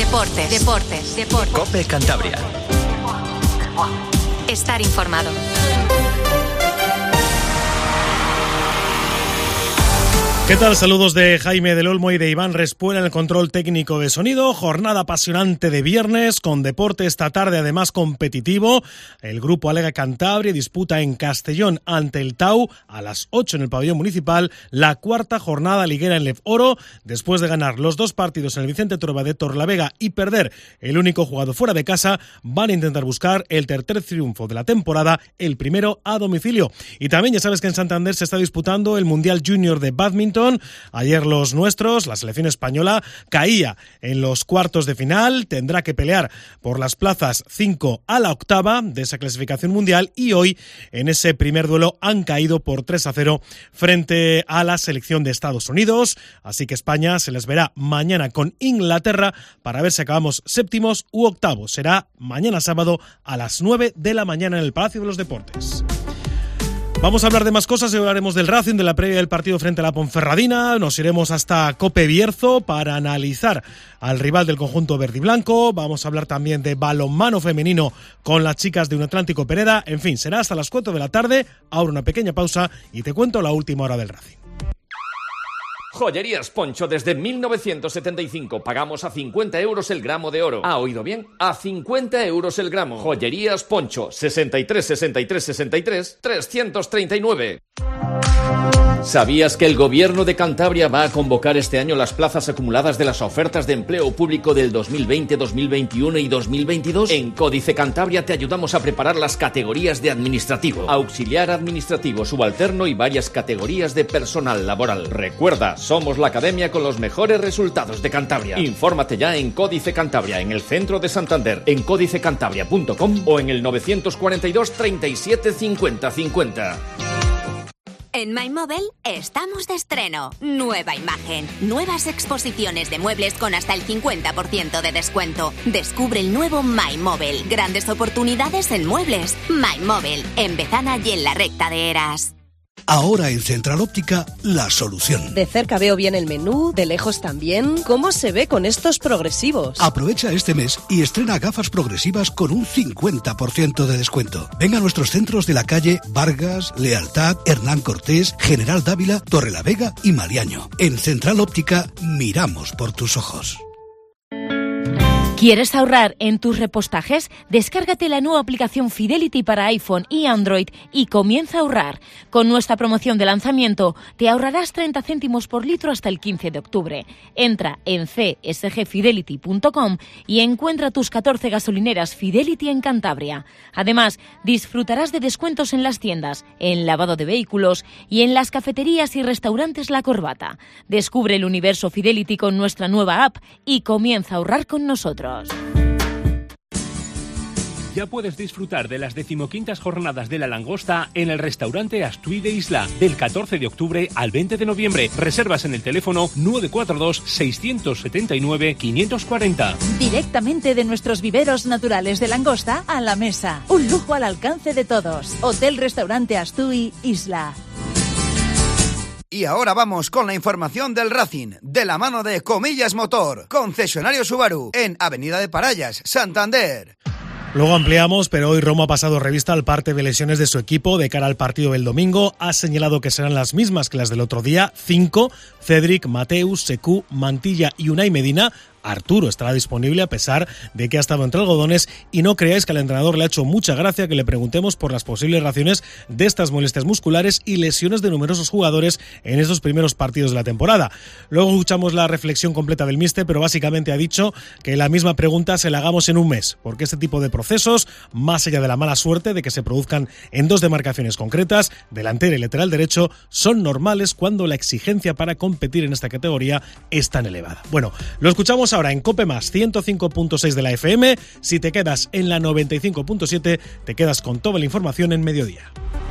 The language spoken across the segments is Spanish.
Deportes. COPE Cantabria. Estar informado. ¿Qué tal? Saludos de Jaime del Olmo y de Iván Respuela en el control técnico de sonido. Jornada apasionante de viernes con deporte esta tarde, además competitivo. El grupo Alega Cantabria disputa en Castellón ante el Tau a las 8 en el pabellón municipal la cuarta jornada liguera en Lef Oro. Después de ganar los dos partidos en el Vicente Torba de Torlavega y perder el único jugado fuera de casa, van a intentar buscar el tercer triunfo de la temporada, el primero a domicilio. Y también ya sabes que en Santander se está disputando el Mundial Junior de Badminton. Ayer los nuestros, la selección española, caía en los cuartos de final, tendrá que pelear por las plazas 5 a la octava de esa clasificación mundial y hoy en ese primer duelo han caído por 3-0 frente a la selección de Estados Unidos, así que España se les verá mañana con Inglaterra para ver si acabamos séptimos u octavos. Será mañana sábado a las 9 de la mañana en el Palacio de los Deportes. Vamos a hablar de más cosas y hablaremos del Racing, de la previa del partido frente a la Ponferradina. Nos iremos hasta Cope Bierzo para analizar al rival del conjunto verde y blanco. Vamos a hablar también de balonmano femenino con las chicas de Un Atlántico Pereda. En fin, será hasta las 4 de la tarde. Ahora una pequeña pausa y te cuento la última hora del Racing. Joyerías Poncho, desde 1975 pagamos a 50 euros el gramo de oro. ¿Ha oído bien? A 50 euros el gramo. Joyerías Poncho, 63 63 63 339. ¿Sabías que el Gobierno de Cantabria va a convocar este año las plazas acumuladas de las ofertas de empleo público del 2020, 2021 y 2022? En Códice Cantabria te ayudamos a preparar las categorías de administrativo, auxiliar administrativo, subalterno y varias categorías de personal laboral. Recuerda, somos la academia con los mejores resultados de Cantabria. Infórmate ya en Códice Cantabria, en el centro de Santander, en códicecantabria.com o en el 942 37 50 50. En MyMobile estamos de estreno. Nueva imagen, nuevas exposiciones de muebles con hasta el 50% de descuento. Descubre el nuevo MyMobile. Grandes oportunidades en muebles. MyMobile, en Bezana y en la recta de Eras. Ahora en Central Óptica, la solución. De cerca veo bien el menú, de lejos también. ¿Cómo se ve con estos progresivos? Aprovecha este mes y estrena gafas progresivas con un 50% de descuento. Ven a nuestros centros de la calle Vargas, Lealtad, Hernán Cortés, General Dávila, Torrelavega y Mariaño. En Central Óptica, miramos por tus ojos. ¿Quieres ahorrar en tus repostajes? Descárgate la nueva aplicación Fidelity para iPhone y Android y comienza a ahorrar. Con nuestra promoción de lanzamiento te ahorrarás 30 céntimos por litro hasta el 15 de octubre. Entra en csgfidelity.com y encuentra tus 14 gasolineras Fidelity en Cantabria. Además, disfrutarás de descuentos en las tiendas, en lavado de vehículos y en las cafeterías y restaurantes La Corbata. Descubre el universo Fidelity con nuestra nueva app y comienza a ahorrar con nosotros. Ya puedes disfrutar de las 15ª jornadas de la langosta en el restaurante Astuy de Isla, del 14 de octubre al 20 de noviembre. Reservas en el teléfono 942 679 540. Directamente de nuestros viveros naturales de langosta a la mesa. Un lujo al alcance de todos. Hotel Restaurante Astuy Isla. Y ahora vamos con la información del Racing, de la mano de Comillas Motor, concesionario Subaru, en Avenida de Parallas, Santander. Luego ampliamos, pero hoy Romo ha pasado revista al parte de lesiones de su equipo de cara al partido del domingo. Ha señalado que serán las mismas que las del otro día, 5, Cedric, Mateus, Secu, Mantilla y Unai Medina. Arturo estará disponible a pesar de que ha estado entre algodones y no creáis que al entrenador le ha hecho mucha gracia que le preguntemos por las posibles razones de estas molestias musculares y lesiones de numerosos jugadores en estos primeros partidos de la temporada. Luego escuchamos la reflexión completa del míster, pero básicamente ha dicho que la misma pregunta se la hagamos en un mes, porque este tipo de procesos, más allá de la mala suerte de que se produzcan en dos demarcaciones concretas, delantera y lateral derecho, son normales cuando la exigencia para competir en esta categoría es tan elevada. Bueno, lo escuchamos ahora en COPE+, 105.6 de la FM. Si te quedas en la 95.7, te quedas con toda la información en mediodía.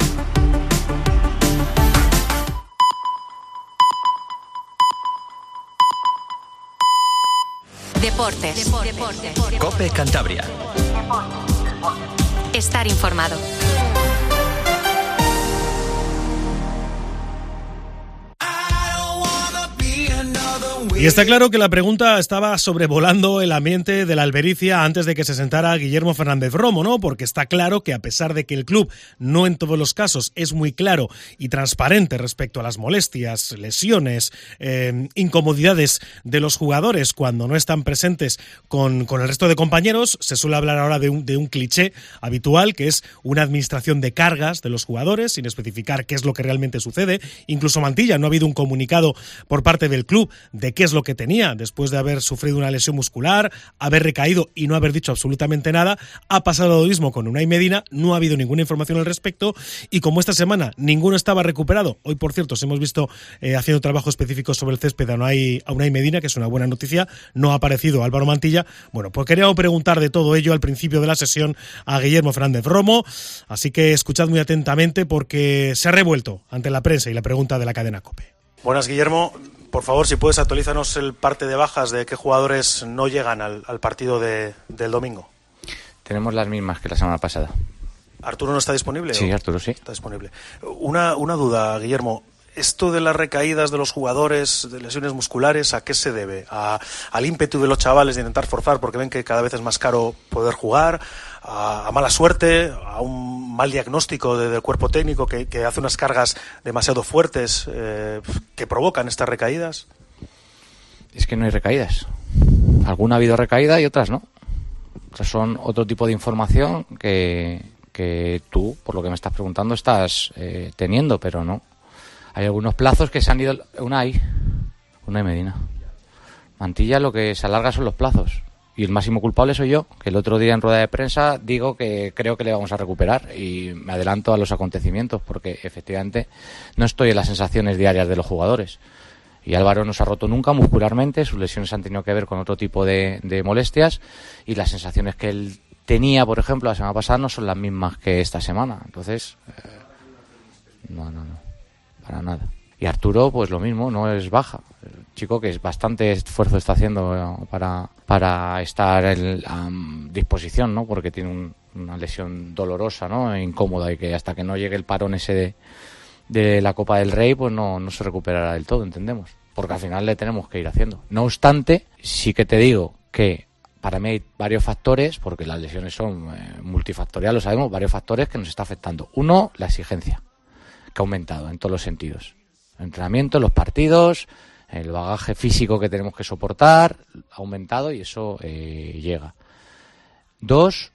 Deportes. COPE Cantabria. Estar informado. Y está claro que la pregunta estaba sobrevolando el ambiente de la Albericia antes de que se sentara Guillermo Fernández Romo, ¿no? Porque está claro que a pesar de que el club no en todos los casos es muy claro y transparente respecto a las molestias, lesiones, incomodidades de los jugadores cuando no están presentes con el resto de compañeros, se suele hablar ahora de un cliché habitual, que es una administración de cargas de los jugadores sin especificar qué es lo que realmente sucede. Incluso Mantilla, no ha habido un comunicado por parte del club de qué es lo que tenía después de haber sufrido una lesión muscular, haber recaído y no haber dicho absolutamente nada. Ha pasado lo mismo con Unai Medina, no ha habido ninguna información al respecto, y como esta semana ninguno estaba recuperado, hoy por cierto os hemos visto haciendo trabajo específico sobre el césped a Unai Medina, que es una buena noticia, no ha aparecido Álvaro Mantilla. Bueno, pues quería preguntar de todo ello al principio de la sesión a Guillermo Fernández Romo, así que escuchad muy atentamente porque se ha revuelto ante la prensa y la pregunta de la cadena COPE. Buenas, Guillermo. Por favor, si puedes, actualízanos el parte de bajas de qué jugadores no llegan al partido del domingo. Tenemos las mismas que la semana pasada. ¿Arturo no está disponible? Sí, Arturo sí. Está disponible. Una duda, Guillermo. ¿Esto de las recaídas de los jugadores, de lesiones musculares, a qué se debe? ¿Al ímpetu de los chavales de intentar forzar porque ven que cada vez es más caro poder jugar? ¿A mala suerte? ¿A un mal diagnóstico del cuerpo técnico que hace unas cargas demasiado fuertes que provocan estas recaídas? Es que no hay recaídas. Alguna ha habido recaída y otras no. Otras son otro tipo de información que tú, por lo que me estás preguntando, estás teniendo, pero no. Hay algunos plazos que se han ido... Unai Medina. Mantilla, lo que se alarga son los plazos. Y el máximo culpable soy yo, que el otro día en rueda de prensa digo que creo que le vamos a recuperar. Y me adelanto a los acontecimientos, porque efectivamente no estoy en las sensaciones diarias de los jugadores. Y Álvaro no se ha roto nunca muscularmente, sus lesiones han tenido que ver con otro tipo de molestias. Y las sensaciones que él tenía, por ejemplo, la semana pasada no son las mismas que esta semana. Entonces, no. Para nada. Y Arturo, pues lo mismo, no es baja. El chico que bastante esfuerzo está haciendo para estar a disposición, ¿no? Porque tiene una lesión dolorosa, ¿no? E incómoda, y que hasta que no llegue el parón ese de la Copa del Rey, pues no se recuperará del todo, entendemos. Porque al final le tenemos que ir haciendo. No obstante, sí que te digo que para mí hay varios factores, porque las lesiones son multifactoriales, lo sabemos, varios factores que nos está afectando. Uno, la exigencia, que ha aumentado en todos los sentidos. El entrenamiento, los partidos, el bagaje físico que tenemos que soportar ha aumentado y eso llega. Dos,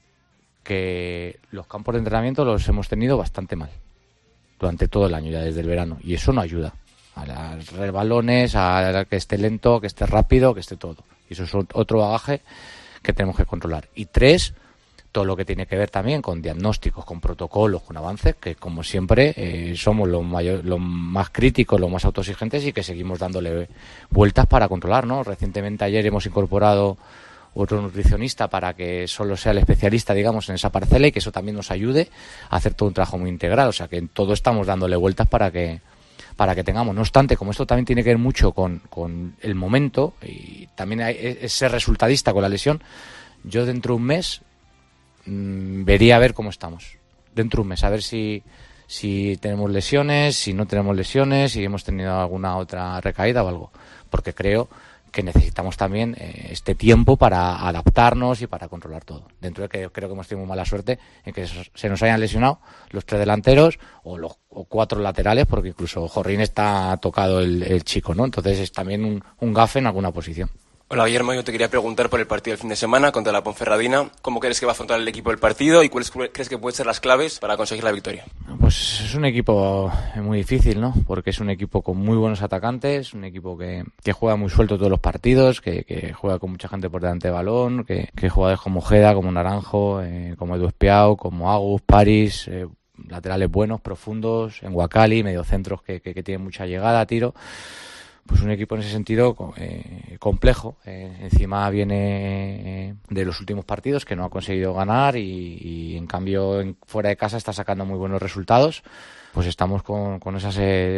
que los campos de entrenamiento los hemos tenido bastante mal durante todo el año, ya desde el verano, y eso no ayuda a los rebalones, a que esté lento, que esté rápido, que esté todo. Y eso es otro bagaje que tenemos que controlar. Y tres, todo lo que tiene que ver también con diagnósticos, con protocolos, con avances, que como siempre somos los más críticos, los más autoexigentes y que seguimos dándole vueltas para controlar, ¿no? Recientemente ayer hemos incorporado otro nutricionista para que solo sea el especialista, digamos, en esa parcela, y que eso también nos ayude a hacer todo un trabajo muy integral. O sea que en todo estamos dándole vueltas para que tengamos. No obstante, como esto también tiene que ver mucho con el momento y también es ser resultadista con la lesión, yo dentro de un mes vería a ver cómo estamos. Dentro de un mes, a ver si tenemos lesiones, si no tenemos lesiones, si hemos tenido alguna otra recaída o algo. Porque creo que necesitamos también este tiempo para adaptarnos y para controlar todo. Dentro de que creo que hemos tenido muy mala suerte en que se nos hayan lesionado los 3 delanteros o 4 laterales, porque incluso Jorrín está tocado el chico, ¿no? Entonces es también un gafe en alguna posición. Hola, Guillermo, yo te quería preguntar por el partido del fin de semana contra la Ponferradina. ¿Cómo crees que va a afrontar el equipo el partido y cuáles crees que pueden ser las claves para conseguir la victoria? Pues es un equipo muy difícil, ¿no? Porque es un equipo con muy buenos atacantes, un equipo que juega muy suelto todos los partidos, que juega con mucha gente por delante de balón, que jugadores como Ojeda, como Naranjo, como Edu Espiao, como Agus, Paris, laterales buenos, profundos, en Wakali, mediocentros que tienen mucha llegada a tiro. Pues un equipo en ese sentido complejo. Encima viene de los últimos partidos que no ha conseguido ganar y en cambio fuera de casa está sacando muy buenos resultados. Pues estamos con esas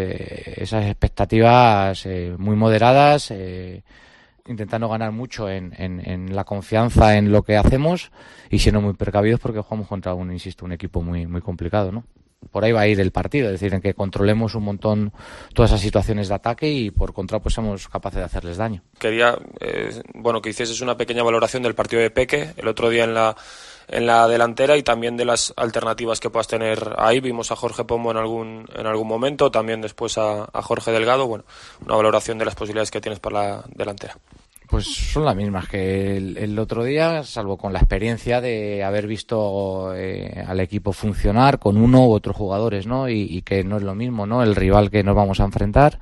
expectativas muy moderadas, intentando ganar mucho en la confianza en lo que hacemos y siendo muy precavidos porque jugamos contra un equipo muy, muy complicado, ¿no? por ahí va a ir el partido, es decir, en que controlemos un montón todas esas situaciones de ataque y por contra pues seamos capaces de hacerles daño. Quería que hicieses una pequeña valoración del partido de Peque el otro día en la delantera y también de las alternativas que puedas tener ahí. Vimos a Jorge Pombo en algún momento, también después a Jorge Delgado. Bueno, una valoración de las posibilidades que tienes para la delantera. Pues son las mismas que el otro día, salvo con la experiencia de haber visto al equipo funcionar con uno u otros jugadores, ¿no? Y que no es lo mismo, ¿no? El rival que nos vamos a enfrentar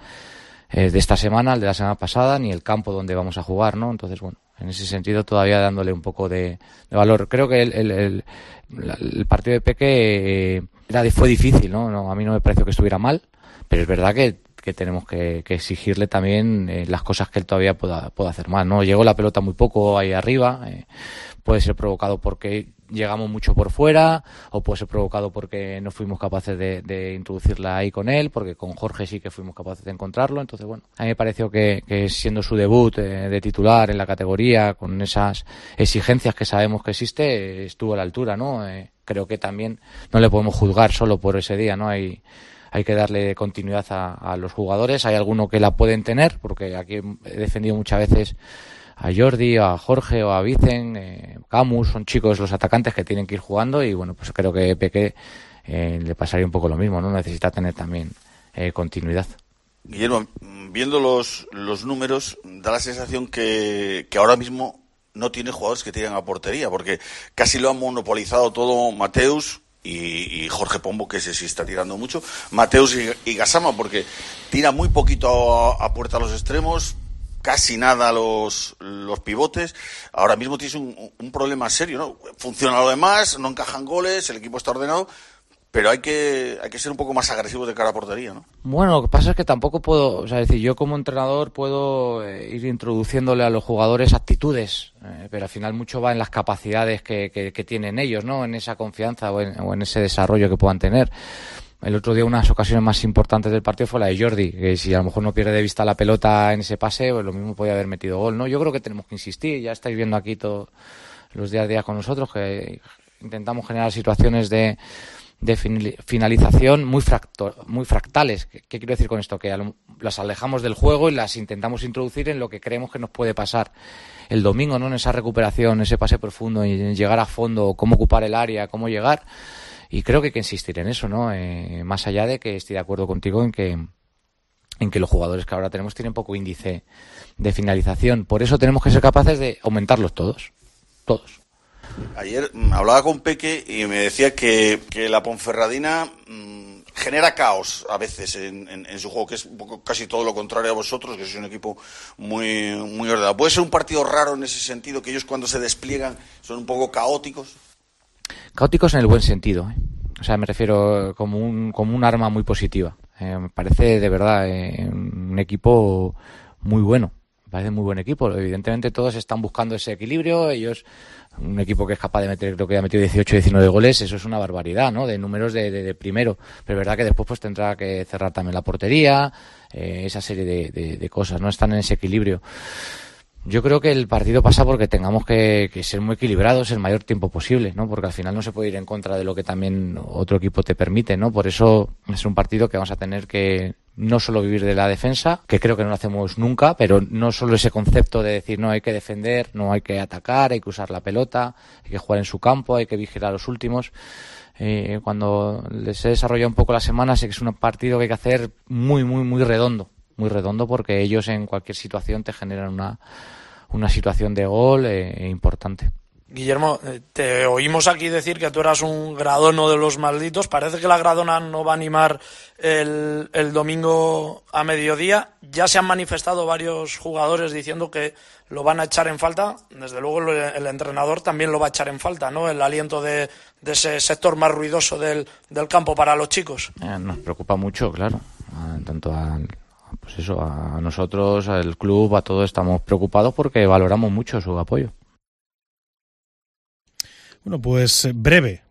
de esta semana, el de la semana pasada, ni el campo donde vamos a jugar, ¿no? Entonces, bueno, en ese sentido todavía dándole un poco de valor. Creo que el partido de Peque fue difícil, ¿no? A mí no me pareció que estuviera mal, pero es verdad que tenemos que exigirle también las cosas que él todavía pueda hacer más, ¿no? Llegó la pelota muy poco ahí arriba, puede ser provocado porque llegamos mucho por fuera o puede ser provocado porque no fuimos capaces de introducirla ahí con él, porque con Jorge sí que fuimos capaces de encontrarlo. Entonces, bueno, a mí me pareció que siendo su debut de titular en la categoría, con esas exigencias que sabemos que existe, estuvo a la altura, ¿no? Creo que también no le podemos juzgar solo por ese día, ¿no? Hay que darle continuidad a los jugadores. Hay algunos que la pueden tener, porque aquí he defendido muchas veces a Jordi, a Jorge o a Vicen, Camus, son chicos los atacantes que tienen que ir jugando y bueno, pues creo que Peque le pasaría un poco lo mismo, ¿no? Necesita tener también continuidad. Guillermo, viendo los números, da la sensación que ahora mismo no tiene jugadores que tiren a portería, porque casi lo han monopolizado todo Mateus y Jorge Pombo, que ese sí está tirando mucho, Mateus y Gassama, porque tira muy poquito a puerta a los extremos, casi nada a los pivotes. Ahora mismo tienes un problema serio, ¿no? Funciona lo demás, no encajan goles, el equipo está ordenado, pero hay que ser un poco más agresivos de cara a portería, ¿no? Bueno, lo que pasa es que tampoco puedo, o sea, decir, yo como entrenador puedo ir introduciéndole a los jugadores actitudes, pero al final mucho va en las capacidades que tienen ellos, ¿no? En esa confianza o en ese desarrollo que puedan tener. El otro día unas ocasiones más importantes del partido fue la de Jordi, que si a lo mejor no pierde de vista la pelota en ese pase, pues lo mismo podía haber metido gol, ¿no? Yo creo que tenemos que insistir, ya estáis viendo aquí todos los días a día con nosotros que intentamos generar situaciones de finalización muy fractales. ¿Qué quiero decir con esto? Que las alejamos del juego y las intentamos introducir en lo que creemos que nos puede pasar el domingo, ¿no? En esa recuperación, ese pase profundo, en llegar a fondo, cómo ocupar el área, cómo llegar. Y creo que hay que insistir en eso, ¿no? Más allá de que estoy de acuerdo contigo en que los jugadores que ahora tenemos tienen poco índice de finalización. Por eso tenemos que ser capaces de aumentarlos todos. Ayer hablaba con Peque y me decía que la Ponferradina genera caos a veces en su juego, que es un poco casi todo lo contrario a vosotros, que sois un equipo muy, muy ordenado. ¿Puede ser un partido raro en ese sentido, que ellos cuando se despliegan son un poco caóticos? Caóticos en el buen sentido, ¿eh? O sea, me refiero como un arma muy positiva. Me parece de verdad un equipo muy bueno. Me parece muy buen equipo. Evidentemente todos están buscando ese equilibrio. Ellos, un equipo que es capaz de meter, creo que ha metido 18 o 19 goles, eso es una barbaridad, ¿no? De números de primero. Pero es verdad que después pues tendrá que cerrar también la portería, esa serie de cosas, ¿no? Están en ese equilibrio. Yo creo que el partido pasa porque tengamos que ser muy equilibrados el mayor tiempo posible, ¿no? Porque al final no se puede ir en contra de lo que también otro equipo te permite, ¿no? Por eso es un partido que vamos a tener que no solo vivir de la defensa, que creo que no lo hacemos nunca, pero no solo ese concepto de decir no hay que defender, no hay que atacar, hay que usar la pelota, hay que jugar en su campo, hay que vigilar a los últimos. Cuando les he desarrollado un poco la semana, sé que es un partido que hay que hacer muy, muy, muy redondo. Muy redondo, porque ellos en cualquier situación te generan una situación de gol importante. Guillermo, te oímos aquí decir que tú eras un gradono de los malditos. Parece que la gradona no va a animar el domingo a mediodía. Ya se han manifestado varios jugadores diciendo que lo van a echar en falta. Desde luego el entrenador también lo va a echar en falta, ¿no? El aliento de ese sector más ruidoso del campo para los chicos. Nos preocupa mucho, claro, tanto pues eso, a nosotros, al club, a todos estamos preocupados porque valoramos mucho su apoyo. Bueno, pues breve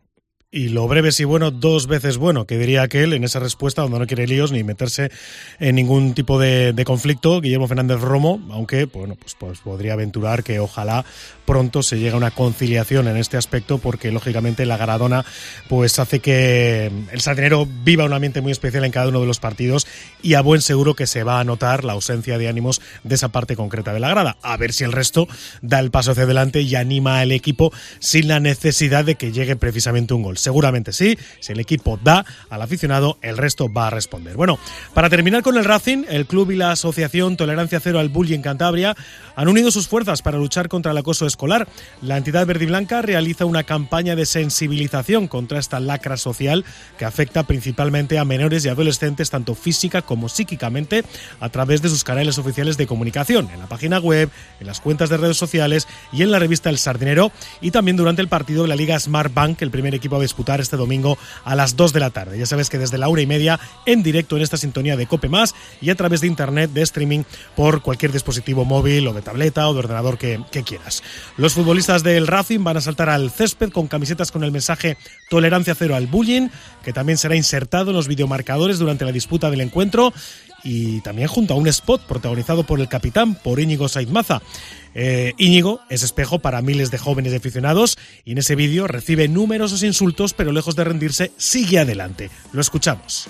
Y lo breve si bueno, 2 veces bueno, que diría aquel en esa respuesta donde no quiere líos ni meterse en ningún tipo de conflicto. Guillermo Fernández Romo, aunque bueno, pues podría aventurar que ojalá pronto se llegue a una conciliación en este aspecto, porque lógicamente la Garadona pues hace que el Sardinero viva un ambiente muy especial en cada uno de los partidos, y a buen seguro que se va a notar la ausencia de ánimos de esa parte concreta de la grada. A ver si el resto da el paso hacia adelante y anima al equipo sin la necesidad de que llegue precisamente un gol. Seguramente sí, si el equipo da al aficionado, el resto va a responder. Bueno, para terminar con el Racing, el club y la asociación Tolerancia Cero al Bullying en Cantabria han unido sus fuerzas para luchar contra el acoso escolar. La entidad verdiblanca realiza una campaña de sensibilización contra esta lacra social que afecta principalmente a menores y adolescentes, tanto física como psíquicamente, a través de sus canales oficiales de comunicación, en la página web, en las cuentas de redes sociales y en la revista El Sardinero, y también durante el partido de la Liga Smart Bank, el primer equipo a disputar este domingo a las 2 de la tarde. Ya sabes que desde la 1:30 en directo en esta sintonía de COPE+, y a través de internet de streaming por cualquier dispositivo móvil o de tableta o de ordenador que quieras. Los futbolistas del Racing van a saltar al césped con camisetas con el mensaje Tolerancia Cero al Bullying, que también será insertado en los videomarcadores durante la disputa del encuentro, y también junto a un spot protagonizado por el capitán, por Íñigo Saiz Maza. Íñigo es espejo para miles de jóvenes aficionados, y en ese vídeo recibe numerosos insultos, pero lejos de rendirse sigue adelante. Lo escuchamos.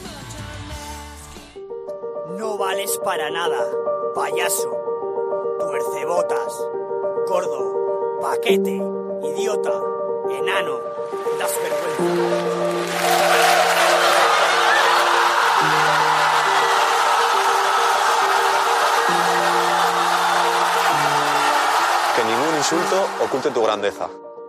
No vales para nada, payaso, tuercebotas, gordo, paquete, idiota, enano, das vergüenza. Que ningún insulto oculte tu grandeza.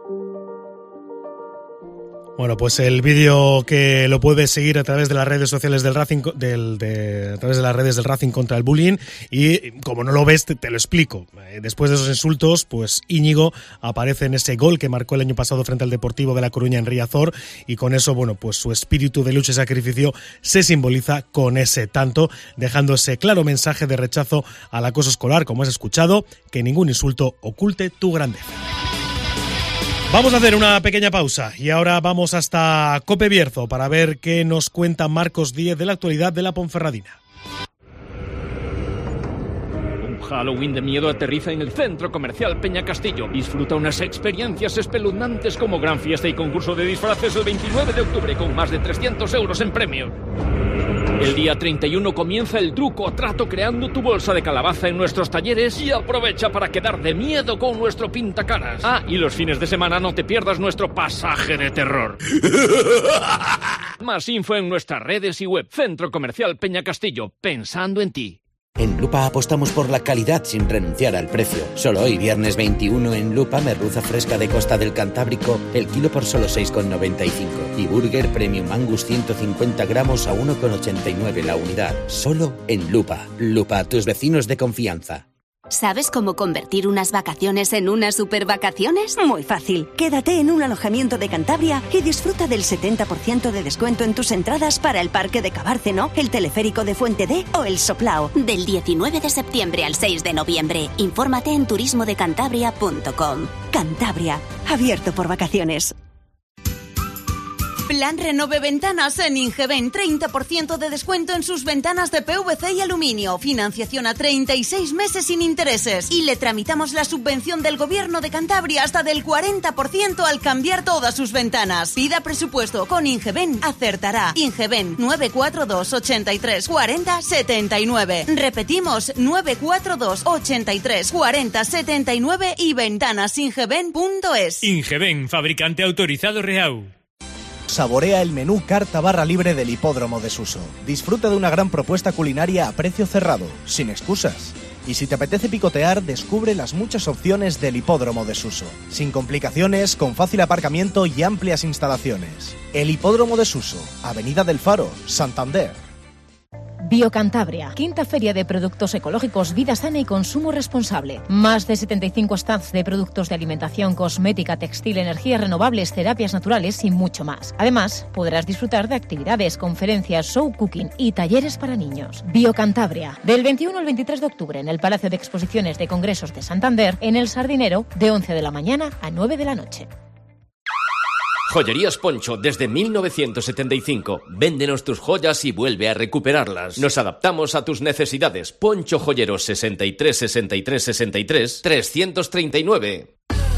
Bueno, pues el vídeo que lo puedes seguir a través de las redes sociales del Racing, a través de las redes del Racing contra el Bullying, y como no lo ves te lo explico. Después de esos insultos, pues Íñigo aparece en ese gol que marcó el año pasado frente al Deportivo de La Coruña en Riazor, y con eso, bueno, pues su espíritu de lucha y sacrificio se simboliza con ese tanto, dejando ese claro mensaje de rechazo al acoso escolar, como has escuchado, que ningún insulto oculte tu grandeza. Vamos a hacer una pequeña pausa y ahora vamos hasta Cope Bierzo para ver qué nos cuenta Marcos Díez de la actualidad de la Ponferradina. Halloween de miedo aterriza en el Centro Comercial Peña Castillo. Disfruta unas experiencias espeluznantes como gran fiesta y concurso de disfraces el 29 de octubre con más de 300 euros en premios. El día 31 comienza el truco o trato creando tu bolsa de calabaza en nuestros talleres y aprovecha para quedar de miedo con nuestro pintacaras. Ah, y los fines de semana no te pierdas nuestro pasaje de terror. Más info en nuestras redes y web. Centro Comercial Peña Castillo, pensando en ti. En Lupa apostamos por la calidad sin renunciar al precio. Solo hoy, viernes 21, en Lupa, merluza fresca de Costa del Cantábrico, el kilo por solo 6,95. Y Burger Premium Angus 150 gramos a 1,89 la unidad. Solo en Lupa. Lupa, tus vecinos de confianza. ¿Sabes cómo convertir unas vacaciones en unas supervacaciones? Muy fácil. Quédate en un alojamiento de Cantabria y disfruta del 70% de descuento en tus entradas para el Parque de Cabárceno, el Teleférico de Fuente D o el Soplao. Del 19 de septiembre al 6 de noviembre. Infórmate en turismodecantabria.com. Cantabria, abierto por vacaciones. Plan Renove Ventanas en Ingeben. 30% de descuento en sus ventanas de PVC y aluminio. Financiación a 36 meses sin intereses. Y le tramitamos la subvención del Gobierno de Cantabria hasta del 40% al cambiar todas sus ventanas. Pida presupuesto con Ingeben. Acertará. Ingeben 942 83 40 79. Repetimos, 942 83 40 79 y ventanasingeben.es. Ingeben, fabricante autorizado Reau. Saborea el menú carta barra libre del Hipódromo de Suso. Disfruta de una gran propuesta culinaria a precio cerrado, sin excusas. Y si te apetece picotear, descubre las muchas opciones del Hipódromo de Suso. Sin complicaciones, con fácil aparcamiento y amplias instalaciones. El Hipódromo de Suso, Avenida del Faro, Santander. Biocantabria, quinta feria de productos ecológicos, vida sana y consumo responsable. Más de 75 stands de productos de alimentación, cosmética, textil, energías renovables, terapias naturales y mucho más. Además, podrás disfrutar de actividades, conferencias, show cooking y talleres para niños. Biocantabria, del 21 al 23 de octubre en el Palacio de Exposiciones de Congresos de Santander, en El Sardinero, de 11 de la mañana a 9 de la noche. Joyerías Poncho, desde 1975. Véndenos tus joyas y vuelve a recuperarlas. Nos adaptamos a tus necesidades. Poncho Joyeros 63 63 63 339.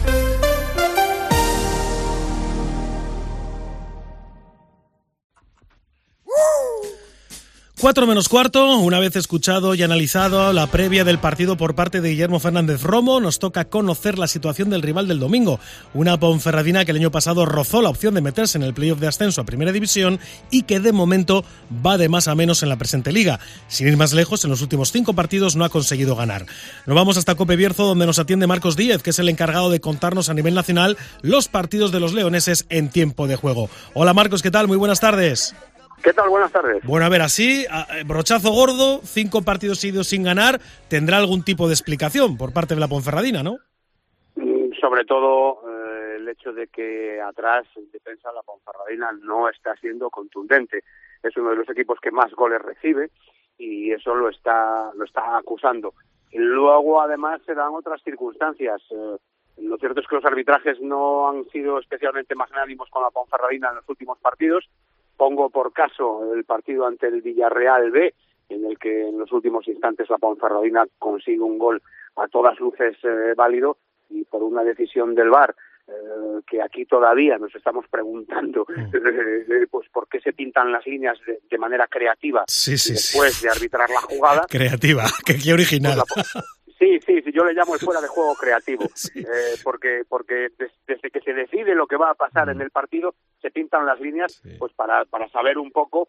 4 menos cuarto, una vez escuchado y analizado la previa del partido por parte de Guillermo Fernández Romo, nos toca conocer la situación del rival del domingo. Una Ponferradina que el año pasado rozó la opción de meterse en el playoff de ascenso a Primera División y que de momento va de más a menos en la presente liga. Sin ir más lejos, en los últimos 5 partidos no ha conseguido ganar. Nos vamos hasta Cope Bierzo, donde nos atiende Marcos Díez, que es el encargado de contarnos a nivel nacional los partidos de los leoneses en tiempo de juego. Hola Marcos, ¿qué tal? Muy buenas tardes. ¿Qué tal? Buenas tardes. Bueno, a ver, así, brochazo gordo, 5 partidos seguidos sin ganar, tendrá algún tipo de explicación por parte de la Ponferradina, ¿no? Sobre todo el hecho de que atrás en defensa la Ponferradina no está siendo contundente. Es uno de los equipos que más goles recibe y eso lo está acusando. Y luego, además, se dan otras circunstancias. Lo cierto es que los arbitrajes no han sido especialmente magnánimos con la Ponferradina en los últimos partidos. Pongo por caso el partido ante el Villarreal B, en el que en los últimos instantes la Ponferradina consigue un gol a todas luces válido, y por una decisión del VAR, que aquí todavía nos estamos preguntando pues por qué se pintan las líneas de manera creativa después de arbitrar la jugada. Creativa, qué original. Sí, yo le llamo el fuera de juego creativo, porque desde que se decide lo que va a pasar en el partido, se pintan las líneas pues para saber un poco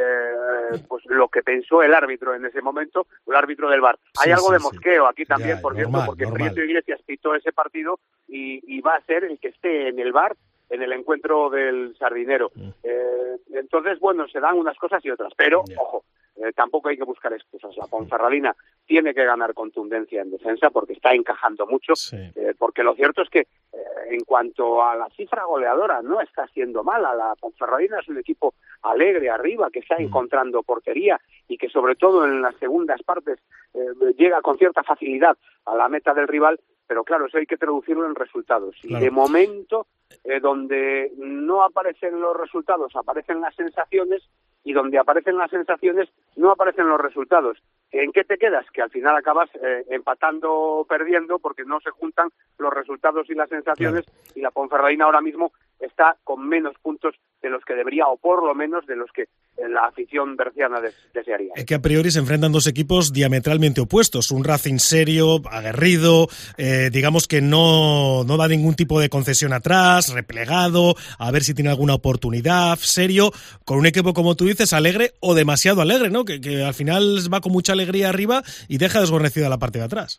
pues lo que pensó el árbitro en ese momento, el árbitro del VAR. Hay algo de mosqueo aquí también, por cierto, porque Prieto Iglesias pitó ese partido y va a ser el que esté en el VAR en el encuentro del Sardinero. Entonces, bueno, se dan unas cosas y otras, pero, ojo, tampoco hay que buscar excusas. La Ponferradina tiene que ganar contundencia en defensa porque está encajando mucho, porque lo cierto es que en cuanto a la cifra goleadora no está siendo mala. La Ponferradina es un equipo alegre arriba, que está encontrando portería y que sobre todo en las segundas partes llega con cierta facilidad a la meta del rival, pero claro, eso hay que traducirlo en resultados. Claro. Y de momento, donde no aparecen los resultados, aparecen las sensaciones, y donde aparecen las sensaciones no aparecen los resultados. ¿En qué te quedas? Que al final acabas empatando o perdiendo porque no se juntan los resultados y las sensaciones, y la Ponferradina ahora mismo está con menos puntos de los que debería, o por lo menos de los que la afición berciana desearía. Es que a priori se enfrentan dos equipos diametralmente opuestos. Un Racing serio, aguerrido, digamos que no da ningún tipo de concesión atrás, replegado, a ver si tiene alguna oportunidad, serio, con un equipo, como tú dices, alegre o demasiado alegre, ¿no? Que al final va con mucha alegría arriba y deja desguarnecida la parte de atrás.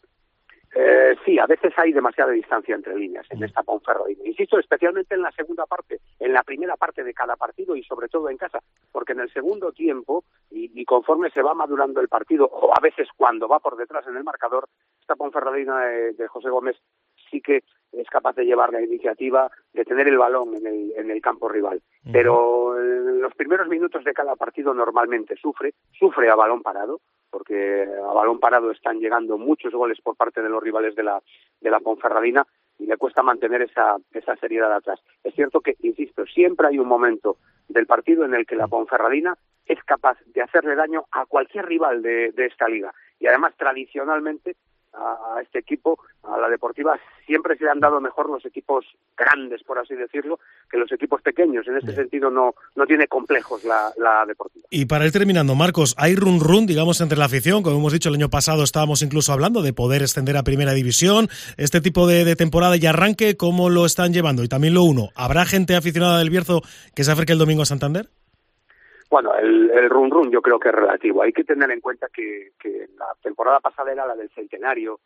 Sí, a veces hay demasiada distancia entre líneas en esta Ponferradina. Insisto, especialmente en la segunda parte, en la primera parte de cada partido y sobre todo en casa, porque en el segundo tiempo y conforme se va madurando el partido, o a veces cuando va por detrás en el marcador, esta Ponferradina de José Gómez sí que es capaz de llevar la iniciativa, de tener el balón en el campo rival. Pero en los primeros minutos de cada partido normalmente sufre a balón parado, porque a balón parado están llegando muchos goles por parte de los rivales de la Ponferradina y le cuesta mantener esa seriedad atrás. Es cierto que, insisto, siempre hay un momento del partido en el que la Ponferradina es capaz de hacerle daño a cualquier rival de esta liga. Y además, tradicionalmente, a este equipo, a la Deportiva, siempre se le han dado mejor los equipos grandes, por así decirlo, que los equipos pequeños. En este sentido no tiene complejos la Deportiva. Y para ir terminando, Marcos, hay run, digamos, entre la afición. Como hemos dicho, el año pasado estábamos incluso hablando de poder ascender a Primera División. Este tipo de temporada y arranque, ¿cómo lo están llevando? Y también lo uno, ¿habrá gente aficionada del Bierzo que se acerque el domingo a Santander? Bueno, el run yo creo que es relativo. Hay que tener en cuenta que la temporada pasada era la del centenario.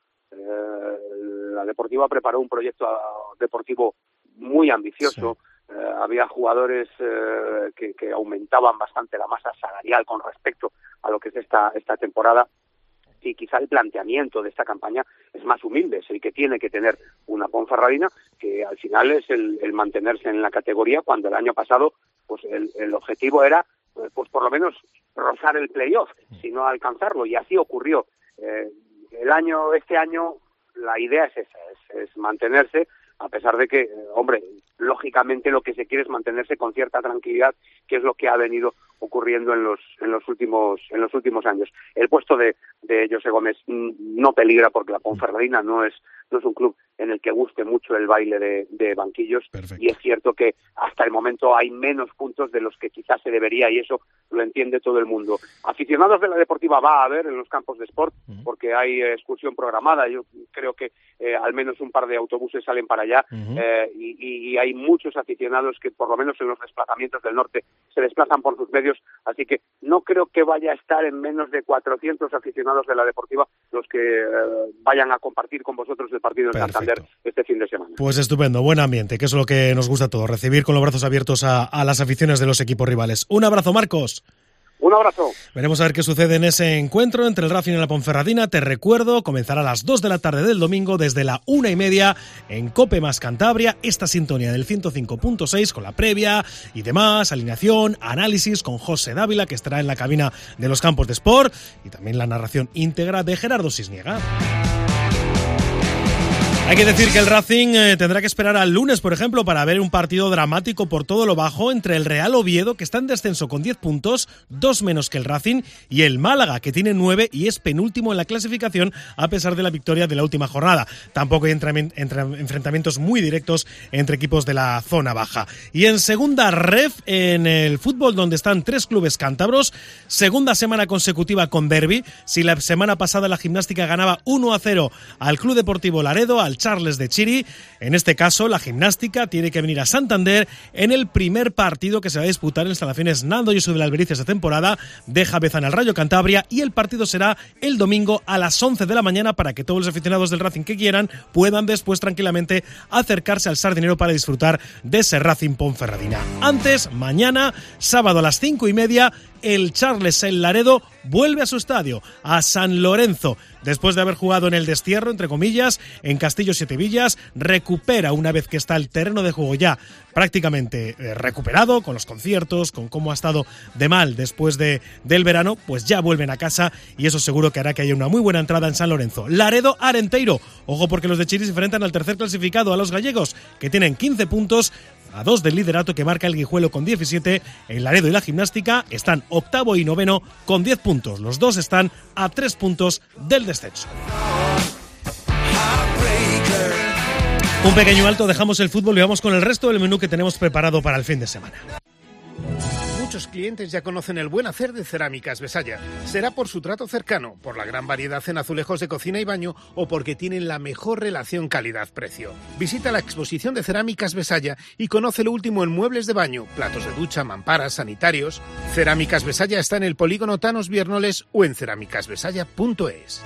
La Deportiva preparó un proyecto deportivo muy ambicioso. Había jugadores que aumentaban bastante la masa salarial con respecto a lo que es esta temporada. Y quizá el planteamiento de esta campaña es más humilde, es el que tiene que tener una Ponferradina, que al final es el mantenerse en la categoría, cuando el año pasado pues el objetivo era pues por lo menos rozar el playoff, si no alcanzarlo, y así ocurrió. Este año la idea es esa, es mantenerse, a pesar de que, hombre, lógicamente lo que se quiere es mantenerse con cierta tranquilidad, que es lo que ha venido ocurriendo en los últimos años. El puesto de José Gómez no peligra porque la Ponferradina no es un club en el que guste mucho el baile de banquillos. Perfecto. Y es cierto que hasta el momento hay menos puntos de los que quizás se debería, y eso lo entiende todo el mundo. Aficionados de la Deportiva va a haber en los campos de Sport, porque hay excursión programada. Yo creo que al menos un par de autobuses salen para allá, y hay muchos aficionados que por lo menos en los desplazamientos del norte se desplazan por sus medios, así que no creo que vaya a estar en menos de 400 aficionados de la Deportiva los que vayan a compartir con vosotros el partido en Santander este fin de semana. Pues estupendo, buen ambiente, que es lo que nos gusta a todos, recibir con los brazos abiertos a las aficiones de los equipos rivales. Un abrazo, Marcos. Un abrazo. Veremos a ver qué sucede en ese encuentro entre el Racing y la Ponferradina. Te recuerdo, comenzará a las 2 de la tarde del domingo, desde la 1:30 en COPE más Cantabria, esta sintonía del 105.6 con la previa y demás, alineación, análisis con José Dávila, que estará en la cabina de los campos de Sport, y también la narración íntegra de Gerardo Sisniega. Hay que decir que el Racing tendrá que esperar al lunes, por ejemplo, para ver un partido dramático por todo lo bajo entre el Real Oviedo, que está en descenso con 10 puntos, 2 menos que el Racing, y el Málaga, que tiene 9 y es penúltimo en la clasificación a pesar de la victoria de la última jornada. Tampoco hay enfrentamientos muy directos entre equipos de la zona baja. Y en segunda ref, en el fútbol, donde están 3 clubes cántabros, segunda semana consecutiva con derbi. Si la semana pasada la Gimnástica ganaba 1-0 al Club Deportivo Laredo, al Charles de Chiri, en este caso la Gimnástica tiene que venir a Santander en el primer partido que se va a disputar en instalaciones Nando Yosu de la Alberiz esta temporada. Deja Bezana al Rayo Cantabria, y el partido será el domingo a las 11 de la mañana para que todos los aficionados del Racing que quieran puedan después tranquilamente acercarse al Sardinero para disfrutar de ese Racing Ponferradina. Antes, mañana, sábado a las 5:30, el Charles el Laredo vuelve a su estadio, a San Lorenzo. Después de haber jugado en el destierro, entre comillas, en Castillo Siete Villas, recupera, una vez que está el terreno de juego ya prácticamente recuperado, con los conciertos, con cómo ha estado de mal después del verano, pues ya vuelven a casa, y eso seguro que hará que haya una muy buena entrada en San Lorenzo. Laredo Arenteiro, ojo porque los de Chiri se enfrentan al tercer clasificado, a los gallegos, que tienen 15 puntos, a 2 del liderato que marca el Guijuelo con 17, el Laredo y la Gimnástica están octavo y noveno con 10 puntos. Los dos están a 3 puntos del descenso. Un pequeño alto, dejamos el fútbol y vamos con el resto del menú que tenemos preparado para el fin de semana. Muchos clientes ya conocen el buen hacer de Cerámicas Besaya. Será por su trato cercano, por la gran variedad en azulejos de cocina y baño, o porque tienen la mejor relación calidad-precio. Visita la exposición de Cerámicas Besaya y conoce lo último en muebles de baño, platos de ducha, mamparas, sanitarios. Cerámicas Besaya está en el polígono Tanos Viernoles o en cerámicasbesaya.es.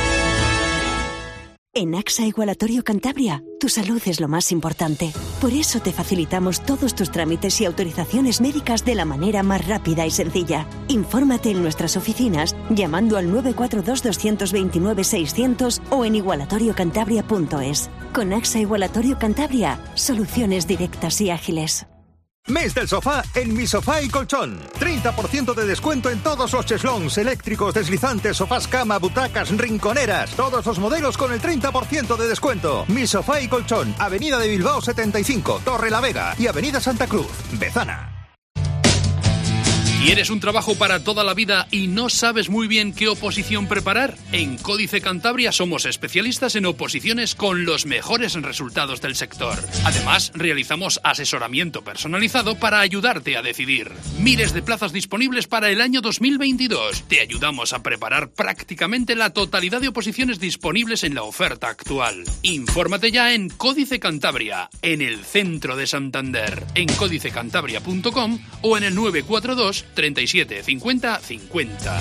En AXA Igualatorio Cantabria, tu salud es lo más importante. Por eso te facilitamos todos tus trámites y autorizaciones médicas de la manera más rápida y sencilla. Infórmate en nuestras oficinas llamando al 942-229-600 o en igualatoriocantabria.es. Con AXA Igualatorio Cantabria, soluciones directas y ágiles. Mes del sofá en Mi Sofá y Colchón. 30% de descuento en todos los cheslons, eléctricos, deslizantes, sofás cama, butacas, rinconeras. Todos los modelos con el 30% de descuento. Mi Sofá y Colchón, Avenida de Bilbao 75, Torre la Vega y Avenida Santa Cruz, Bezana. ¿Quieres un trabajo para toda la vida y no sabes muy bien qué oposición preparar? En Códice Cantabria somos especialistas en oposiciones con los mejores resultados del sector. Además, realizamos asesoramiento personalizado para ayudarte a decidir. Miles de plazas disponibles para el año 2022. Te ayudamos a preparar prácticamente la totalidad de oposiciones disponibles en la oferta actual. Infórmate ya en Códice Cantabria, en el centro de Santander, en códicecantabria.com o en el 942 37 50 50.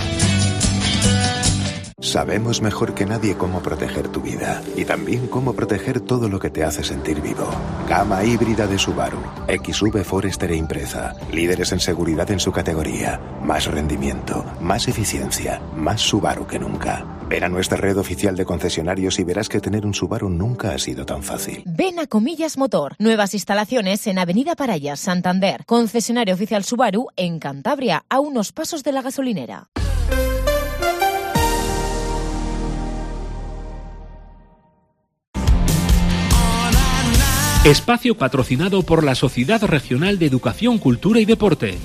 Sabemos mejor que nadie cómo proteger tu vida y también cómo proteger todo lo que te hace sentir vivo. Gama híbrida de Subaru, XV Forester e Impreza, líderes en seguridad en su categoría, más rendimiento, más eficiencia, más Subaru que nunca. Ven a nuestra red oficial de concesionarios y verás que tener un Subaru nunca ha sido tan fácil. Ven a Comillas Motor, nuevas instalaciones en Avenida Parayas, Santander, concesionario oficial Subaru en Cantabria, a unos pasos de la gasolinera. Espacio patrocinado por la Sociedad Regional de Educación, Cultura y Deporte.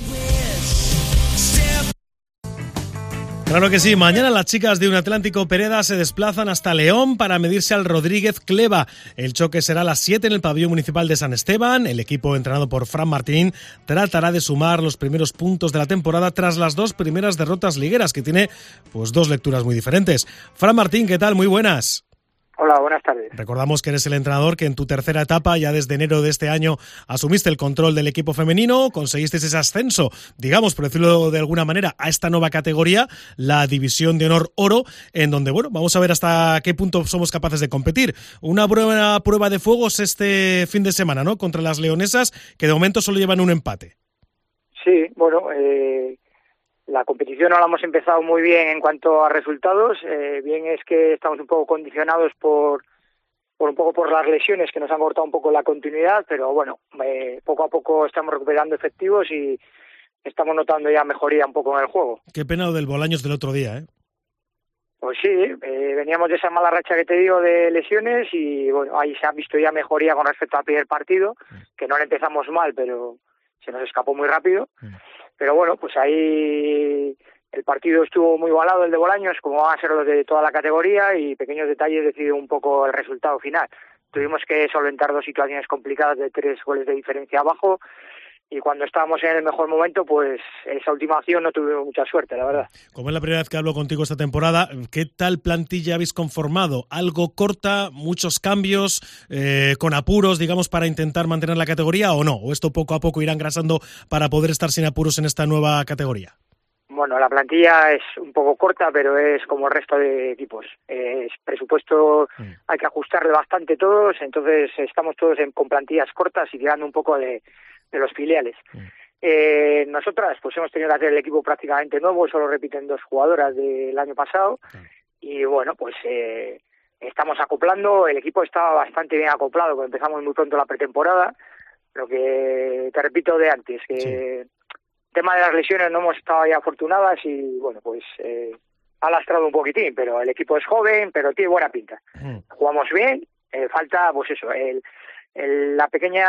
Claro que sí, mañana las chicas de Unatlántico Pereda se desplazan hasta León para medirse al Rodríguez Cleva. El choque será a las 7 en el pabellón municipal de San Esteban. El equipo entrenado por Fran Martín tratará de sumar los primeros puntos de la temporada tras las 2 primeras derrotas ligueras, que tiene pues 2 lecturas muy diferentes. Fran Martín, ¿qué tal? Muy buenas. Hola, buenas tardes. Recordamos que eres el entrenador que en tu tercera etapa, ya desde enero de este año, asumiste el control del equipo femenino, conseguiste ese ascenso, digamos, por decirlo de alguna manera, a esta nueva categoría, la División de Honor Oro, en donde, bueno, vamos a ver hasta qué punto somos capaces de competir. Una buena prueba de fuegos este fin de semana, ¿no?, contra las leonesas, que de momento solo llevan un empate. Sí, bueno, la competición no la hemos empezado muy bien en cuanto a resultados. Bien es que estamos un poco condicionados por las lesiones que nos han cortado un poco la continuidad, pero bueno, poco a poco estamos recuperando efectivos y estamos notando ya mejoría un poco en el juego. Qué pena lo del Bolaños del otro día, ¿eh? Pues sí, veníamos de esa mala racha que te digo de lesiones y bueno, ahí se ha visto ya mejoría con respecto al primer partido, que no le empezamos mal, pero se nos escapó muy rápido. Pero bueno, pues ahí el partido estuvo muy igualado, el de Bolaños, como van a ser los de toda la categoría, y pequeños detalles deciden un poco el resultado final. Tuvimos que solventar 2 situaciones complicadas de 3 goles de diferencia abajo, y cuando estábamos en el mejor momento, pues esa última acción no tuvimos mucha suerte, la verdad. Como es la primera vez que hablo contigo esta temporada, ¿qué tal plantilla habéis conformado? ¿Algo corta, muchos cambios, con apuros, digamos, para intentar mantener la categoría o no? ¿O esto poco a poco irá engrasando para poder estar sin apuros en esta nueva categoría? Bueno, la plantilla es un poco corta, pero es como el resto de equipos. Es presupuesto, hay que ajustarle bastante todos, entonces estamos todos con plantillas cortas y tirando un poco de los filiales. Nosotras pues hemos tenido que hacer el equipo prácticamente nuevo, solo repiten 2 jugadoras del año pasado y bueno, pues estamos acoplando, el equipo estaba bastante bien acoplado, porque empezamos muy pronto la pretemporada, lo que te repito de antes, que el tema de las lesiones no hemos estado ya afortunadas y bueno, pues ha lastrado un poquitín, pero el equipo es joven, pero tiene buena pinta. Jugamos bien, falta pues eso, la pequeña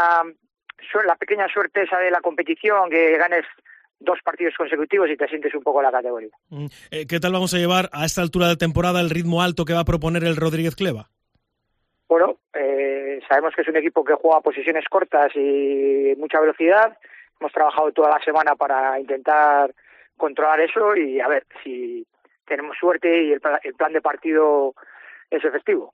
suerte esa de la competición, que ganes 2 partidos consecutivos y te sientes un poco en la categoría. ¿Qué tal vamos a llevar a esta altura de temporada el ritmo alto que va a proponer el Rodríguez Cleva? Bueno, sabemos que es un equipo que juega a posiciones cortas y mucha velocidad. Hemos trabajado toda la semana para intentar controlar eso y a ver si tenemos suerte y el plan de partido es efectivo.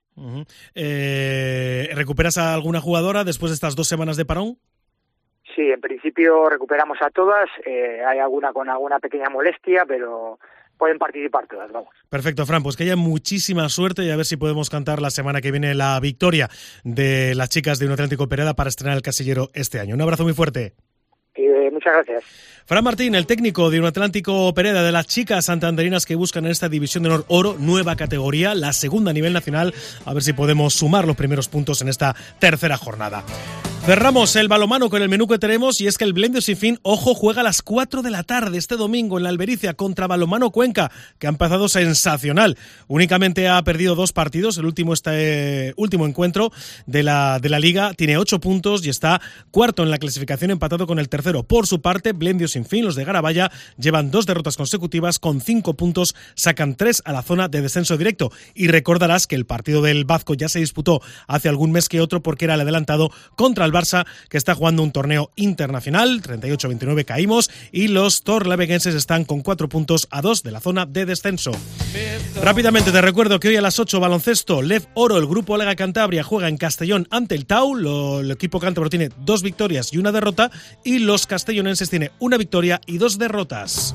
¿Recuperas a alguna jugadora después de estas 2 semanas de parón? Sí, en principio recuperamos a todas. Hay alguna con alguna pequeña molestia, pero pueden participar todas, vamos. Perfecto, Fran, pues que haya muchísima suerte y a ver si podemos cantar la semana que viene la victoria de las chicas de Unatlántico Pereda para estrenar el casillero este año. Un abrazo muy fuerte. Muchas gracias. Fran Martín, el técnico de Unatlántico Pereda, de las chicas santanderinas que buscan en esta División de Honor Oro, nueva categoría, la segunda a nivel nacional, a ver si podemos sumar los primeros puntos en esta tercera jornada. Cerramos el balonmano con el menú que tenemos, y es que el Blendio Sin Fin, ojo, juega a las 4 de la tarde este domingo en la Albericia contra Balonmano Cuenca, que ha empezado sensacional. Únicamente ha perdido 2 partidos, el último encuentro de la Liga, tiene 8 puntos y está cuarto en la clasificación, empatado con el tercero. Por su parte, Blendio Sin Fin, los de Garabaya, llevan 2 derrotas consecutivas, con 5 puntos, sacan 3 a la zona de descenso directo. Y recordarás que el partido del Bazco ya se disputó hace algún mes que otro, porque era el adelantado contra el Barça, que está jugando un torneo internacional. 38-29 caímos y los torlaveguenses están con 4 puntos a 2 de la zona de descenso. Rápidamente te recuerdo que hoy a las 8, baloncesto, Lev Oro, el grupo Lega Cantabria, juega en Castellón ante el Tau. El equipo cántabro tiene 2 victorias y 1 derrota, y los castellonenses tienen 1 victoria y 2 derrotas.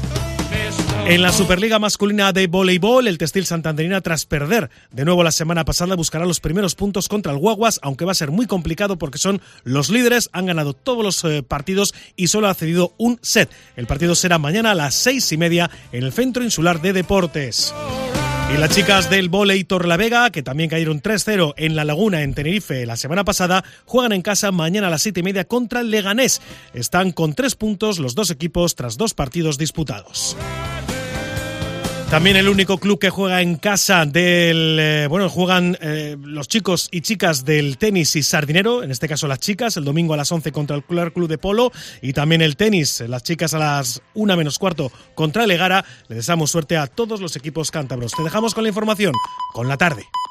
En la Superliga masculina de voleibol, el Textil Santanderina, tras perder de nuevo la semana pasada, buscará los primeros puntos contra el Guaguas, aunque va a ser muy complicado porque son los líderes, han ganado todos los partidos y solo ha cedido un set. El partido será mañana a las 6:30 en el Centro Insular de Deportes. Y las chicas del vóley Torlavega, que también cayeron 3-0 en La Laguna, en Tenerife, la semana pasada, juegan en casa mañana a las 7:30 contra el Leganés. Están con 3 puntos los 2 equipos tras 2 partidos disputados. También el único club que juega en casa juegan los chicos y chicas del tenis y sardinero, en este caso las chicas, el domingo a las 11 contra el Club de Polo, y también el tenis, las chicas a las 1 menos cuarto contra el Egara. Le deseamos suerte a todos los equipos cántabros. Te dejamos con la información, con la tarde.